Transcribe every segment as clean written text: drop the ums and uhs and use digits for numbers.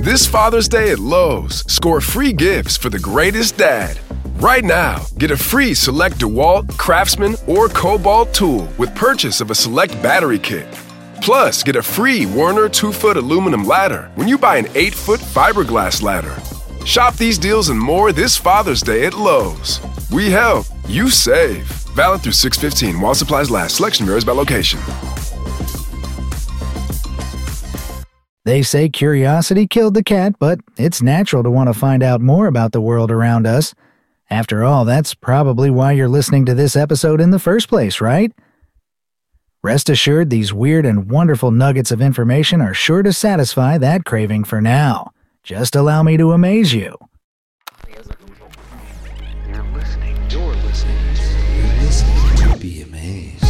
This Father's Day at Lowe's, score free gifts for the greatest dad. Right now, get a free select DeWalt, Craftsman, or Cobalt tool with purchase of a select battery kit. Plus, get a free Werner 2-foot aluminum ladder when you buy an 8-foot fiberglass ladder. Shop these deals and more this Father's Day at Lowe's. We help, you save. Valid through 6/15 while supplies last. Selection varies by location. They say curiosity killed the cat, but it's natural to want to find out more about the world around us. After all, that's probably why you're listening to this episode in the first place, right? Rest assured, these weird and wonderful nuggets of information are sure to satisfy that craving for now. Just allow me to amaze you. You're listening to Be Amazed.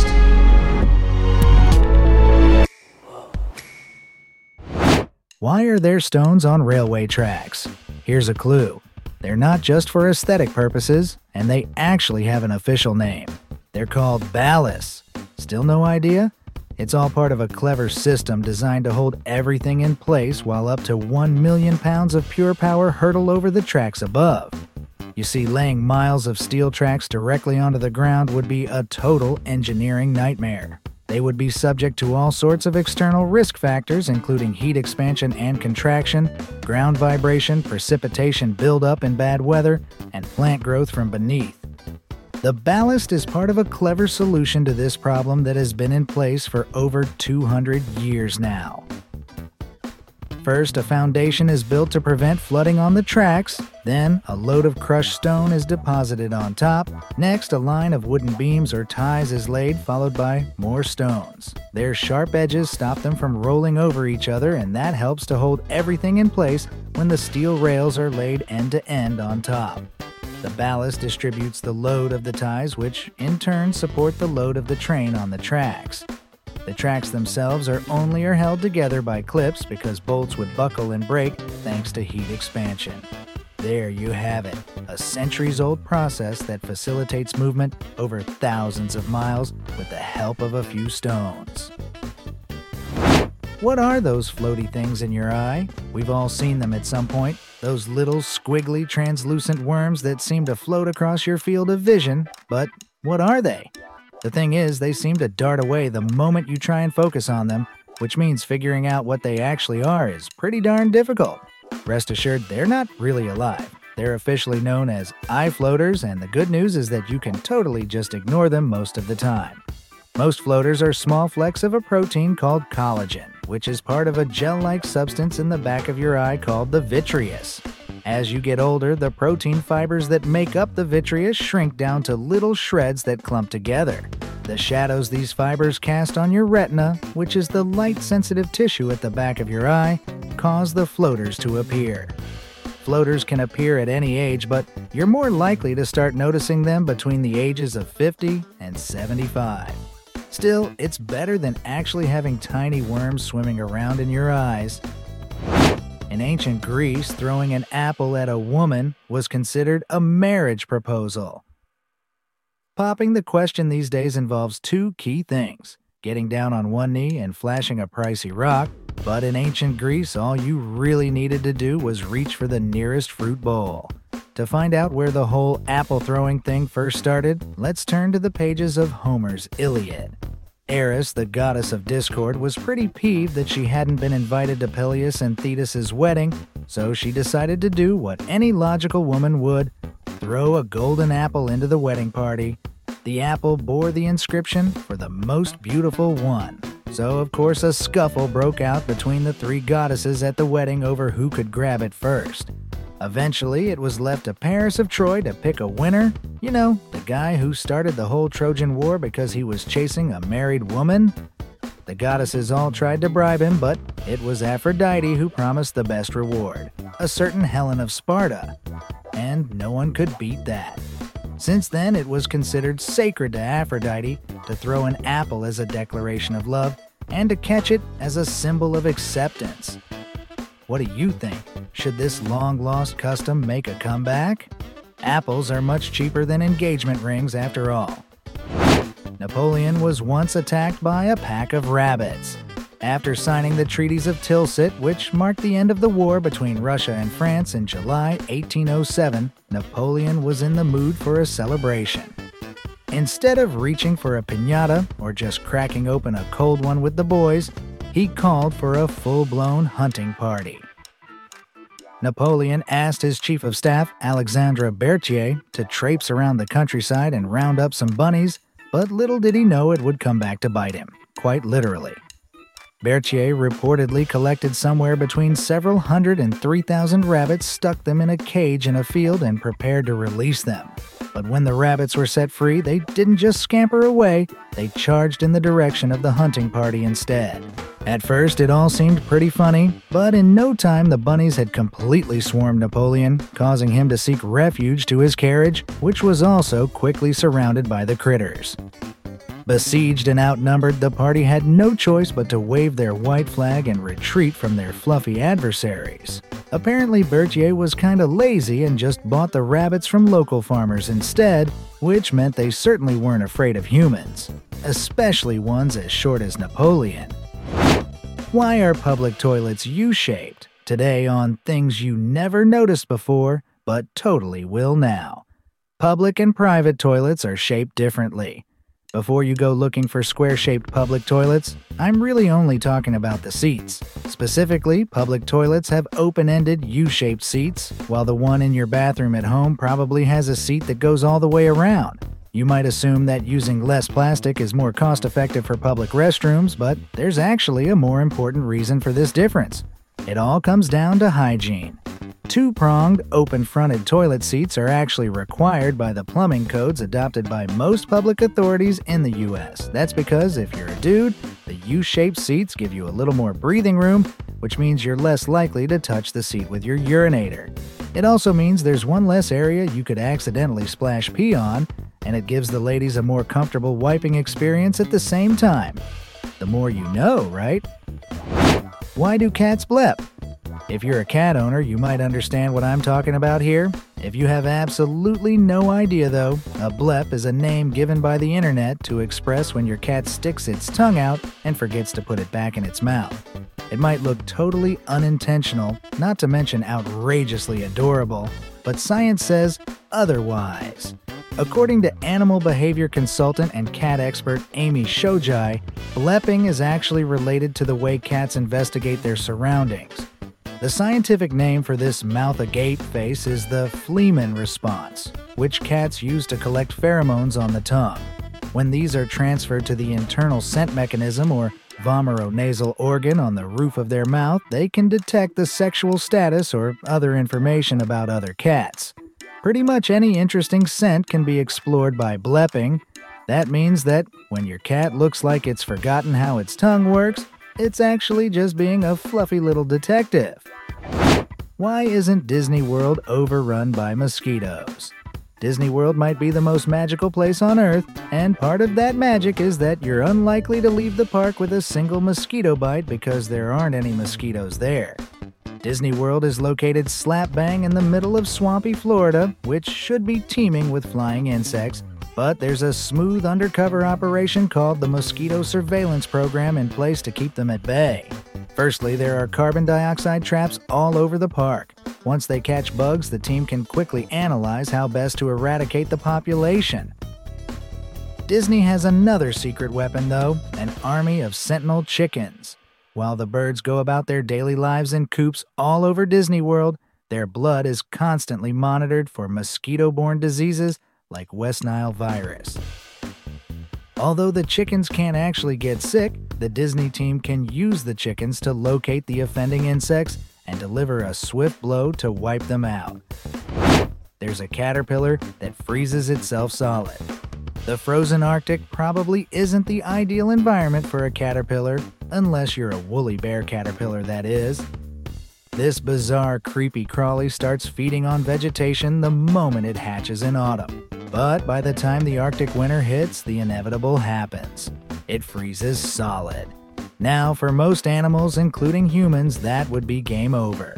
Why are there stones on railway tracks? Here's a clue. They're not just for aesthetic purposes, and they actually have an official name. They're called ballasts. Still no idea? It's all part of a clever system designed to hold everything in place while up to 1 million pounds of pure power hurtle over the tracks above. You see, laying miles of steel tracks directly onto the ground would be a total engineering nightmare. They would be subject to all sorts of external risk factors, including heat expansion and contraction, ground vibration, precipitation buildup in bad weather, and plant growth from beneath. The ballast is part of a clever solution to this problem that has been in place for over 200 years now. First, a foundation is built to prevent flooding on the tracks. Then, a load of crushed stone is deposited on top. Next, a line of wooden beams or ties is laid, followed by more stones. Their sharp edges stop them from rolling over each other, and that helps to hold everything in place when the steel rails are laid end to end on top. The ballast distributes the load of the ties, which in turn support the load of the train on the tracks. The tracks themselves are held together by clips because bolts would buckle and break thanks to heat expansion. There you have it, a centuries-old process that facilitates movement over thousands of miles with the help of a few stones. What are those floaty things in your eye? We've all seen them at some point. Those little squiggly translucent worms that seem to float across your field of vision. But what are they? The thing is, they seem to dart away the moment you try and focus on them, which means figuring out what they actually are is pretty darn difficult. Rest assured, they're not really alive. They're officially known as eye floaters, and the good news is that you can totally just ignore them most of the time. Most floaters are small flecks of a protein called collagen, which is part of a gel-like substance in the back of your eye called the vitreous. As you get older, the protein fibers that make up the vitreous shrink down to little shreds that clump together. The shadows these fibers cast on your retina, which is the light-sensitive tissue at the back of your eye, cause the floaters to appear. Floaters can appear at any age, but you're more likely to start noticing them between the ages of 50 and 75. Still, it's better than actually having tiny worms swimming around in your eyes. In ancient Greece, throwing an apple at a woman was considered a marriage proposal. Popping the question these days involves two key things: getting down on one knee and flashing a pricey rock. But in ancient Greece, all you really needed to do was reach for the nearest fruit bowl. To find out where the whole apple-throwing thing first started, let's turn to the pages of Homer's Iliad. Eris, the goddess of discord, was pretty peeved that she hadn't been invited to Peleus and Thetis' wedding, so she decided to do what any logical woman would: throw a golden apple into the wedding party. The apple bore the inscription, "For the most beautiful one." So, of course, a scuffle broke out between the three goddesses at the wedding over who could grab it first. Eventually, it was left to Paris of Troy to pick a winner. You know, the guy who started the whole Trojan War because he was chasing a married woman. The goddesses all tried to bribe him, but it was Aphrodite who promised the best reward, a certain Helen of Sparta. And no one could beat that. Since then, it was considered sacred to Aphrodite to throw an apple as a declaration of love and to catch it as a symbol of acceptance. What do you think? Should this long-lost custom make a comeback? Apples are much cheaper than engagement rings after all. Napoleon was once attacked by a pack of rabbits. After signing the treaties of Tilsit, which marked the end of the war between Russia and France in July 1807, Napoleon was in the mood for a celebration. Instead of reaching for a piñata or just cracking open a cold one with the boys, he called for a full-blown hunting party. Napoleon asked his chief of staff, Alexandre Berthier, to traipse around the countryside and round up some bunnies, but little did he know it would come back to bite him, quite literally. Berthier reportedly collected somewhere between several hundred and 3,000 rabbits, stuck them in a cage in a field, and prepared to release them. But when the rabbits were set free, they didn't just scamper away, they charged in the direction of the hunting party instead. At first, it all seemed pretty funny, but in no time the bunnies had completely swarmed Napoleon, causing him to seek refuge to his carriage, which was also quickly surrounded by the critters. Besieged and outnumbered, the party had no choice but to wave their white flag and retreat from their fluffy adversaries. Apparently, Berthier was kinda lazy and just bought the rabbits from local farmers instead, which meant they certainly weren't afraid of humans, especially ones as short as Napoleon. Why are public toilets U-shaped? Today on Things You Never Noticed Before, but totally will now. Public and private toilets are shaped differently. Before you go looking for square-shaped public toilets, I'm really only talking about the seats. Specifically, public toilets have open-ended U-shaped seats, while the one in your bathroom at home probably has a seat that goes all the way around. You might assume that using less plastic is more cost-effective for public restrooms, but there's actually a more important reason for this difference. It all comes down to hygiene. Two-pronged, open-fronted toilet seats are actually required by the plumbing codes adopted by most public authorities in the U.S. That's because if you're a dude, the U-shaped seats give you a little more breathing room, which means you're less likely to touch the seat with your urinator. It also means there's one less area you could accidentally splash pee on, and it gives the ladies a more comfortable wiping experience at the same time. The more you know, right? Why do cats blep? If you're a cat owner, you might understand what I'm talking about here. If you have absolutely no idea though, a blep is a name given by the internet to express when your cat sticks its tongue out and forgets to put it back in its mouth. It might look totally unintentional, not to mention outrageously adorable, but science says otherwise. According to animal behavior consultant and cat expert Amy Shojai, blepping is actually related to the way cats investigate their surroundings. The scientific name for this mouth agape face is the Fleeman response, which cats use to collect pheromones on the tongue. When these are transferred to the internal scent mechanism or vomeronasal organ on the roof of their mouth, they can detect the sexual status or other information about other cats. Pretty much any interesting scent can be explored by blepping. That means that when your cat looks like it's forgotten how its tongue works, it's actually just being a fluffy little detective. Why isn't Disney World overrun by mosquitoes? Disney World might be the most magical place on Earth, and part of that magic is that you're unlikely to leave the park with a single mosquito bite because there aren't any mosquitoes there. Disney World is located slap bang in the middle of swampy Florida, which should be teeming with flying insects, but there's a smooth undercover operation called the Mosquito Surveillance Program in place to keep them at bay. Firstly, there are carbon dioxide traps all over the park. Once they catch bugs, the team can quickly analyze how best to eradicate the population. Disney has another secret weapon, though, an army of sentinel chickens. While the birds go about their daily lives in coops all over Disney World, their blood is constantly monitored for mosquito-borne diseases like West Nile virus. Although the chickens can't actually get sick, the Disney team can use the chickens to locate the offending insects and deliver a swift blow to wipe them out. There's a caterpillar that freezes itself solid. The frozen Arctic probably isn't the ideal environment for a caterpillar, unless you're a woolly bear caterpillar, that is. This bizarre creepy crawly starts feeding on vegetation the moment it hatches in autumn. But by the time the Arctic winter hits, the inevitable happens. It freezes solid. Now, for most animals, including humans, that would be game over.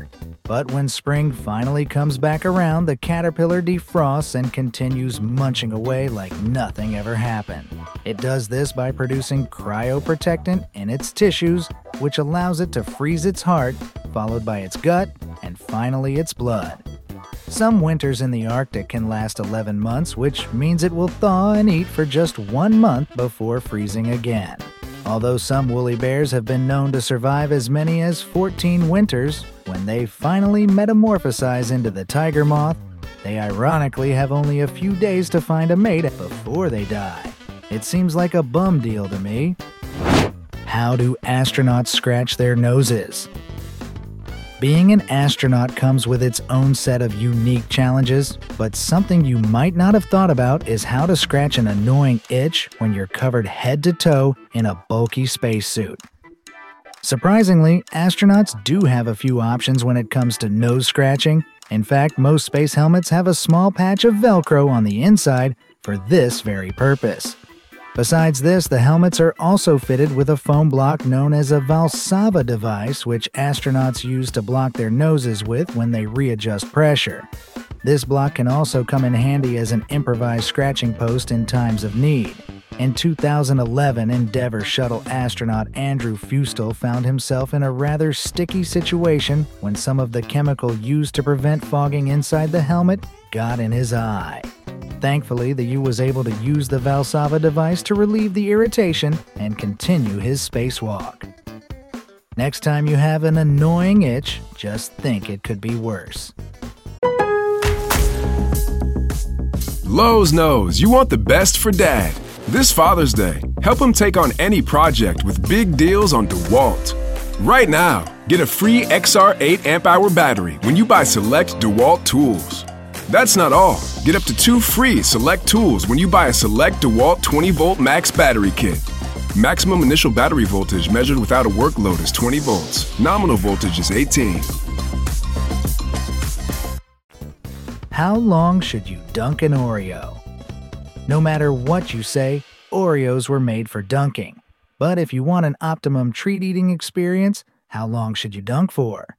But when spring finally comes back around, the caterpillar defrosts and continues munching away like nothing ever happened. It does this by producing cryoprotectant in its tissues, which allows it to freeze its heart, followed by its gut, and finally its blood. Some winters in the Arctic can last 11 months, which means it will thaw and eat for just 1 month before freezing again. Although some woolly bears have been known to survive as many as 14 winters, when they finally metamorphosize into the tiger moth, they ironically have only a few days to find a mate before they die. It seems like a bum deal to me. How do astronauts scratch their noses? Being an astronaut comes with its own set of unique challenges, but something you might not have thought about is how to scratch an annoying itch when you're covered head to toe in a bulky spacesuit. Surprisingly, astronauts do have a few options when it comes to nose scratching. In fact, most space helmets have a small patch of Velcro on the inside for this very purpose. Besides this, the helmets are also fitted with a foam block known as a Valsalva device, which astronauts use to block their noses with when they readjust pressure. This block can also come in handy as an improvised scratching post in times of need. In 2011, Endeavour shuttle astronaut Andrew Fustel found himself in a rather sticky situation when some of the chemical used to prevent fogging inside the helmet got in his eye. Thankfully, the U was able to use the Valsalva device to relieve the irritation and continue his spacewalk. Next time you have an annoying itch, just think it could be worse. Lowe's knows you want the best for Dad. This Father's Day, help him take on any project with big deals on DeWalt. Right now, get a free XR 8 amp-hour battery when you buy select DeWalt tools. That's not all. Get up to 2 free select tools when you buy a select DeWalt 20-volt max battery kit. Maximum initial battery voltage measured without a work load is 20 volts. Nominal voltage is 18. How long should you dunk an Oreo? No matter what you say, Oreos were made for dunking. But if you want an optimum treat-eating experience, how long should you dunk for?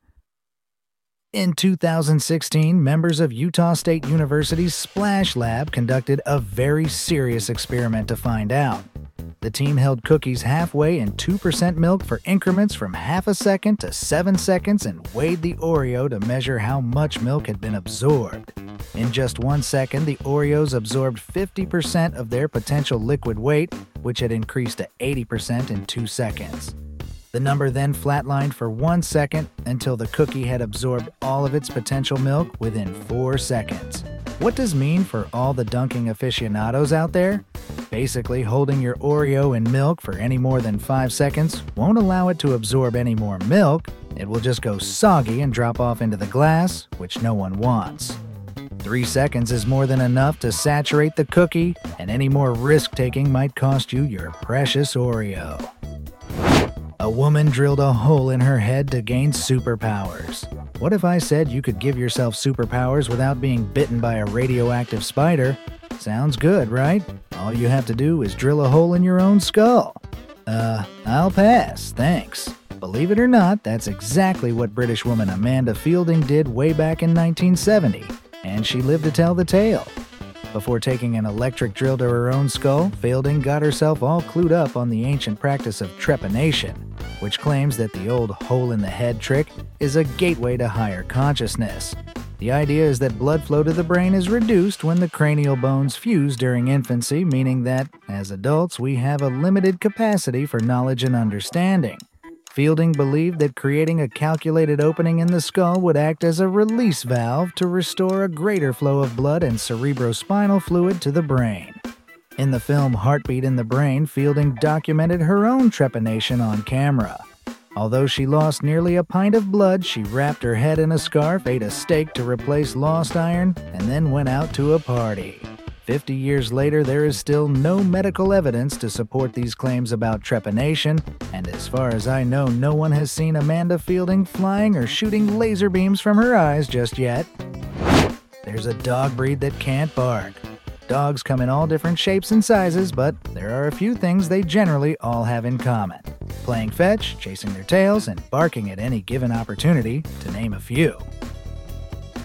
In 2016, members of Utah State University's Splash Lab conducted a very serious experiment to find out. The team held cookies halfway in 2% milk for increments from half a second to 7 seconds and weighed the Oreo to measure how much milk had been absorbed. In just 1 second, the Oreos absorbed 50% of their potential liquid weight, which had increased to 80% in 2 seconds. The number then flatlined for 1 second until the cookie had absorbed all of its potential milk within 4 seconds. What does mean for all the dunking aficionados out there? Basically, holding your Oreo in milk for any more than 5 seconds won't allow it to absorb any more milk. It will just go soggy and drop off into the glass, which no one wants. 3 seconds is more than enough to saturate the cookie, and any more risk-taking might cost you your precious Oreo. A woman drilled a hole in her head to gain superpowers. What if I said you could give yourself superpowers without being bitten by a radioactive spider? Sounds good, right? All you have to do is drill a hole in your own skull. I'll pass, thanks. Believe it or not, that's exactly what British woman Amanda Fielding did way back in 1970, and she lived to tell the tale. Before taking an electric drill to her own skull, Fielding got herself all clued up on the ancient practice of trepanation, which claims that the old hole-in-the-head trick is a gateway to higher consciousness. The idea is that blood flow to the brain is reduced when the cranial bones fuse during infancy, meaning that, as adults, we have a limited capacity for knowledge and understanding. Fielding believed that creating a calculated opening in the skull would act as a release valve to restore a greater flow of blood and cerebrospinal fluid to the brain. In the film Heartbeat in the Brain, Fielding documented her own trepanation on camera. Although she lost nearly a pint of blood, she wrapped her head in a scarf, ate a steak to replace lost iron, and then went out to a party. 50 years later, there is still no medical evidence to support these claims about trepanation, and as far as I know, no one has seen Amanda Fielding flying or shooting laser beams from her eyes just yet. There's a dog breed that can't bark. Dogs come in all different shapes and sizes, but there are a few things they generally all have in common: playing fetch, chasing their tails, and barking at any given opportunity, to name a few.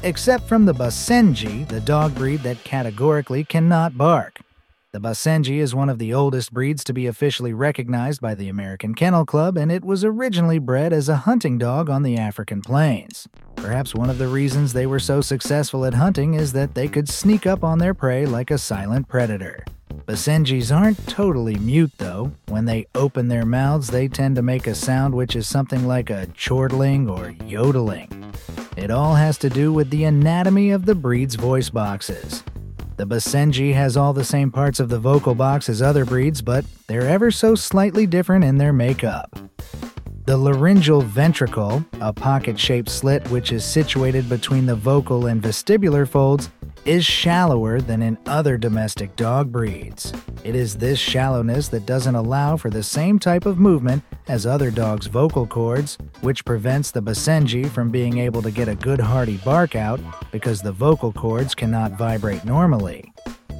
except from the Basenji, the dog breed that categorically cannot bark. The Basenji is one of the oldest breeds to be officially recognized by the American Kennel Club, and it was originally bred as a hunting dog on the African plains. Perhaps one of the reasons they were so successful at hunting is that they could sneak up on their prey like a silent predator. Basenjis aren't totally mute, though. When they open their mouths, they tend to make a sound which is something like a chortling or yodeling. It all has to do with the anatomy of the breed's voice boxes. The Basenji has all the same parts of the vocal box as other breeds, but they're ever so slightly different in their makeup. The laryngeal ventricle, a pocket-shaped slit which is situated between the vocal and vestibular folds, is shallower than in other domestic dog breeds. It is this shallowness that doesn't allow for the same type of movement as other dogs' vocal cords, which prevents the Basenji from being able to get a good hearty bark out because the vocal cords cannot vibrate normally.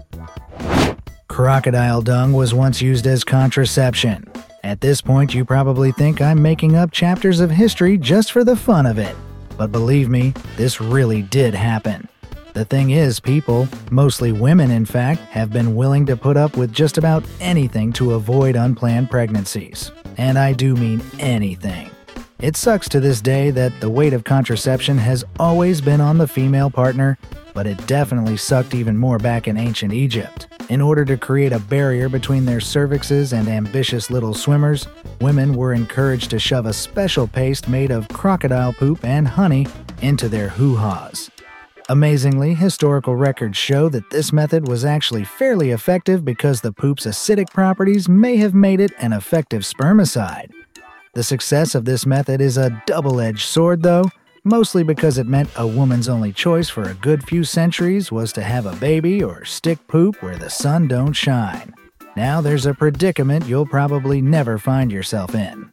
Crocodile dung was once used as contraception. At this point, you probably think I'm making up chapters of history just for the fun of it. But believe me, this really did happen. The thing is, people, mostly women in fact, have been willing to put up with just about anything to avoid unplanned pregnancies. And I do mean anything. It sucks to this day that the weight of contraception has always been on the female partner, but it definitely sucked even more back in ancient Egypt. In order to create a barrier between their cervixes and ambitious little swimmers, women were encouraged to shove a special paste made of crocodile poop and honey into their hoo-haws. Amazingly, historical records show that this method was actually fairly effective because the poop's acidic properties may have made it an effective spermicide. The success of this method is a double-edged sword, though, mostly because it meant a woman's only choice for a good few centuries was to have a baby or stick poop where the sun don't shine. Now there's a predicament you'll probably never find yourself in.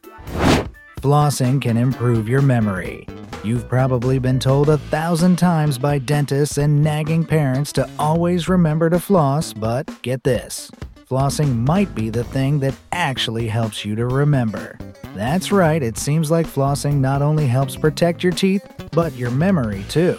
Flossing can improve your memory. You've probably been told 1,000 times by dentists and nagging parents to always remember to floss, but get this. Flossing might be the thing that actually helps you to remember. That's right, it seems like flossing not only helps protect your teeth, but your memory too.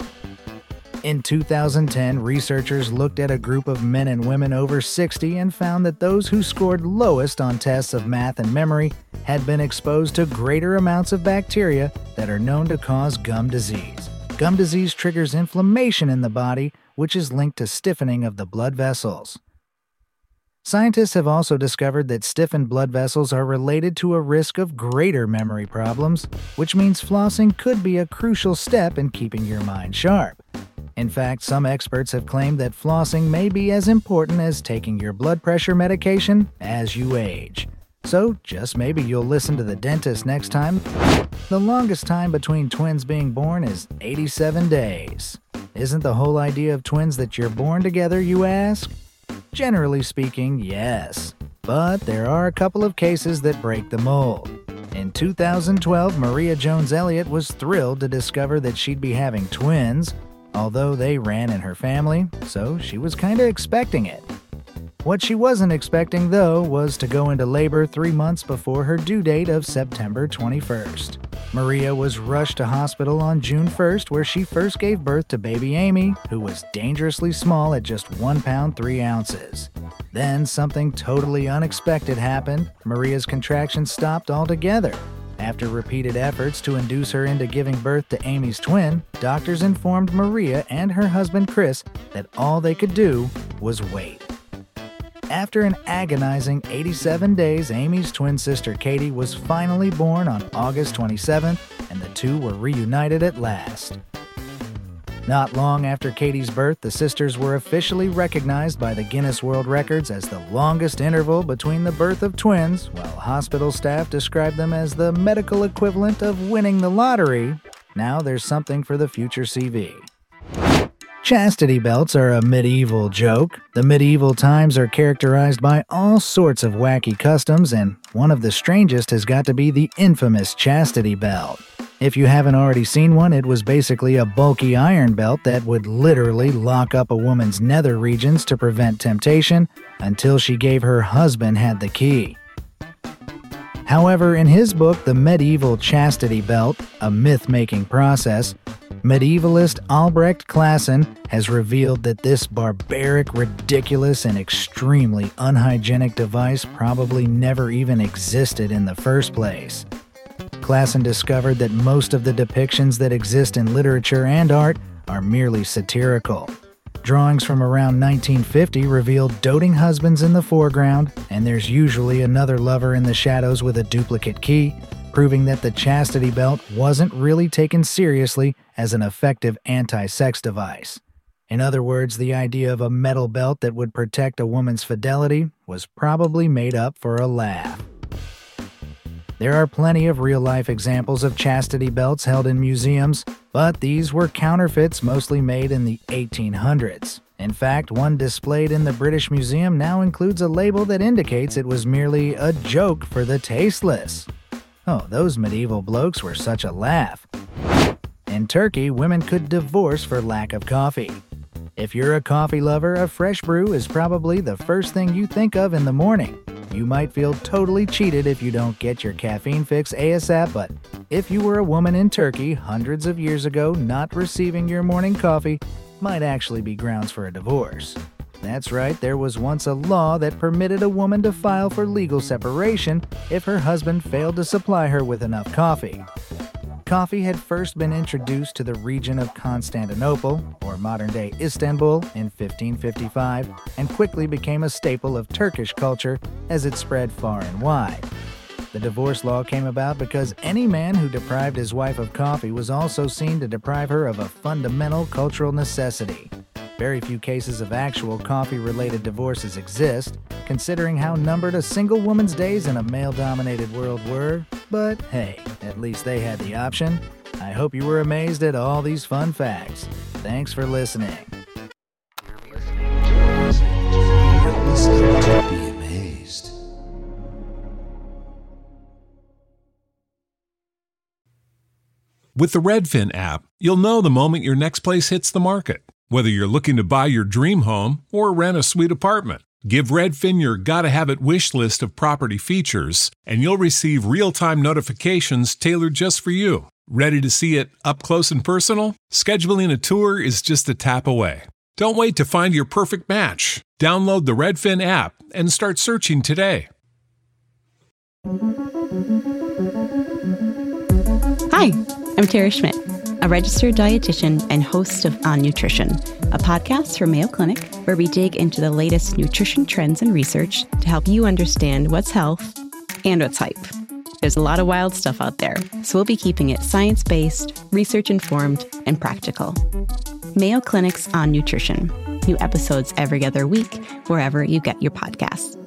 In 2010, researchers looked at a group of men and women over 60 and found that those who scored lowest on tests of math and memory had been exposed to greater amounts of bacteria that are known to cause gum disease. Gum disease triggers inflammation in the body, which is linked to stiffening of the blood vessels. Scientists have also discovered that stiffened blood vessels are related to a risk of greater memory problems, which means flossing could be a crucial step in keeping your mind sharp. In fact, some experts have claimed that flossing may be as important as taking your blood pressure medication as you age. So, just maybe you'll listen to the dentist next time. The longest time between twins being born is 87 days. Isn't the whole idea of twins that you're born together, you ask? Generally speaking, yes. But there are a couple of cases that break the mold. In 2012, Maria Jones Elliott was thrilled to discover that she'd be having twins, although they ran in her family, so she was kinda expecting it. What she wasn't expecting, though, was to go into labor 3 months before her due date of September 21st. Maria was rushed to hospital on June 1st, where she first gave birth to baby Amy, who was dangerously small at just 1 pound 3 ounces. Then something totally unexpected happened. Maria's contractions stopped altogether. After repeated efforts to induce her into giving birth to Amy's twin, doctors informed Maria and her husband Chris that all they could do was wait. After an agonizing 87 days, Amy's twin sister Katie was finally born on August 27th, and the two were reunited at last. Not long after Katie's birth, the sisters were officially recognized by the Guinness World Records as the longest interval between the birth of twins, while hospital staff described them as the medical equivalent of winning the lottery. Now there's something for the future CV. Chastity belts are a medieval joke. The medieval times are characterized by all sorts of wacky customs, and one of the strangest has got to be the infamous chastity belt. If you haven't already seen one, it was basically a bulky iron belt that would literally lock up a woman's nether regions to prevent temptation until she gave her husband had the key. However, in his book, The Medieval Chastity Belt, A Myth-Making Process, Medievalist Albrecht Classen has revealed that this barbaric, ridiculous, and extremely unhygienic device probably never even existed in the first place. Classen discovered that most of the depictions that exist in literature and art are merely satirical. Drawings from around 1950 reveal doting husbands in the foreground, and there's usually another lover in the shadows with a duplicate key, proving that the chastity belt wasn't really taken seriously as an effective anti-sex device. In other words, the idea of a metal belt that would protect a woman's fidelity was probably made up for a laugh. There are plenty of real-life examples of chastity belts held in museums, but these were counterfeits mostly made in the 1800s. In fact, one displayed in the British Museum now includes a label that indicates it was merely a joke for the tasteless. Oh, those medieval blokes were such a laugh. In Turkey, women could divorce for lack of coffee. If you're a coffee lover, a fresh brew is probably the first thing you think of in the morning. You might feel totally cheated if you don't get your caffeine fix ASAP, but if you were a woman in Turkey hundreds of years ago, not receiving your morning coffee might actually be grounds for a divorce. That's right, there was once a law that permitted a woman to file for legal separation if her husband failed to supply her with enough coffee. Coffee had first been introduced to the region of Constantinople, or modern-day Istanbul, in 1555, and quickly became a staple of Turkish culture as it spread far and wide. The divorce law came about because any man who deprived his wife of coffee was also seen to deprive her of a fundamental cultural necessity. Very few cases of actual coffee-related divorces exist, considering how numbered a single woman's days in a male-dominated world were, but hey, at least they had the option. I hope you were amazed at all these fun facts. Thanks for listening. You're listening to Be Amazed. With the Redfin app, you'll know the moment your next place hits the market. Whether you're looking to buy your dream home or rent a sweet apartment, give Redfin your gotta-have-it wish list of property features, and you'll receive real-time notifications tailored just for you. Ready to see it up close and personal? Scheduling a tour is just a tap away. Don't wait to find your perfect match. Download the Redfin app and start searching today. Hi, I'm Tara Schmidt, a registered dietitian and host of On Nutrition, a podcast from Mayo Clinic where we dig into the latest nutrition trends and research to help you understand what's health and what's hype. There's a lot of wild stuff out there, so we'll be keeping it science-based, research-informed, and practical. Mayo Clinic's On Nutrition. New episodes every other week, wherever you get your podcasts.